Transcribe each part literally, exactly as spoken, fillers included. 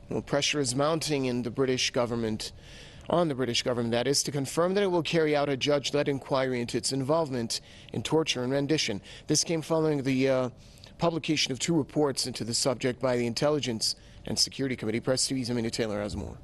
Well, pressure is mounting in the British government, on the British government, that is, to confirm that it will carry out a judge-led inquiry into its involvement in torture and rendition. This came following the uh, publication of two reports into the subject by the Intelligence and Security Committee. Press T V's Amina Taylor has more.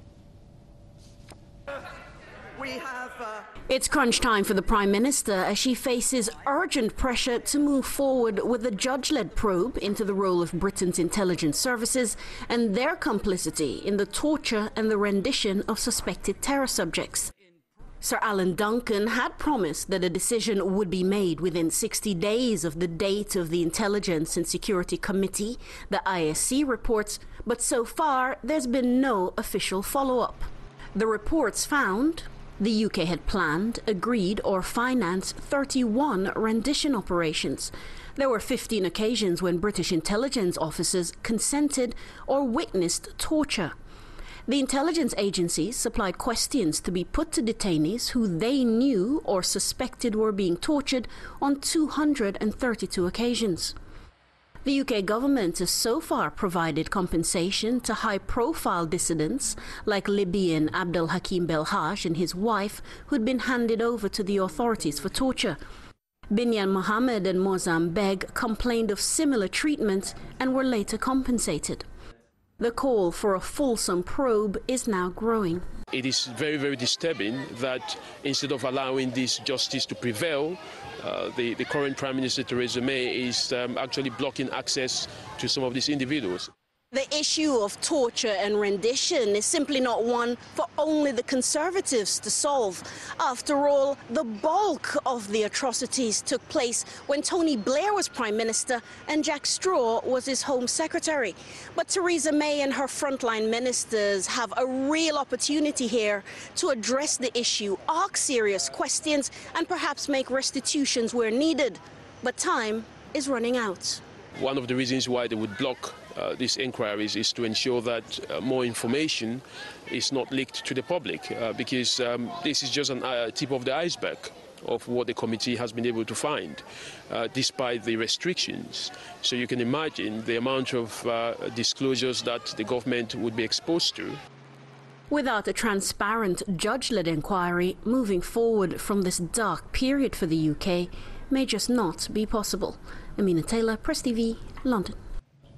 We have, uh... It's crunch time for the Prime Minister as she faces urgent pressure to move forward with a judge-led probe into the role of Britain's intelligence services and their complicity in the torture and the rendition of suspected terror subjects. Sir Alan Duncan had promised that a decision would be made within sixty days of the date of the Intelligence and Security Committee, the I S C reports, but so far there's been no official follow-up. The reports found the U K had planned, agreed or financed thirty-one rendition operations. There were fifteen occasions when British intelligence officers consented or witnessed torture. The intelligence agencies supplied questions to be put to detainees who they knew or suspected were being tortured on two hundred thirty-two occasions. The U K government has so far provided compensation to high-profile dissidents like Libyan Abdel Hakim Belhaj and his wife, who'd been handed over to the authorities for torture. Binyan Mohammed and Mozam Beg complained of similar treatment and were later compensated. The call for a fulsome probe is now growing. It is very, very disturbing that instead of allowing this justice to prevail, uh, the, the current Prime Minister Theresa May is um, actually blocking access to some of these individuals. The issue of torture and rendition is simply not one for only the Conservatives to solve. After all, the bulk of the atrocities took place when Tony Blair was Prime Minister and Jack Straw was his Home Secretary. But Theresa May and her frontline ministers have a real opportunity here to address the issue, ask serious questions and perhaps make restitutions where needed. But time is running out. One of the reasons why they would block Uh, these inquiries is to ensure that uh, more information is not leaked to the public, uh, because um, this is just a uh, tip of the iceberg of what the committee has been able to find, uh, despite the restrictions. So you can imagine the amount of uh, disclosures that the government would be exposed to. Without a transparent judge-led inquiry, moving forward from this dark period for the U K may just not be possible. Amina Taylor, Press T V, London.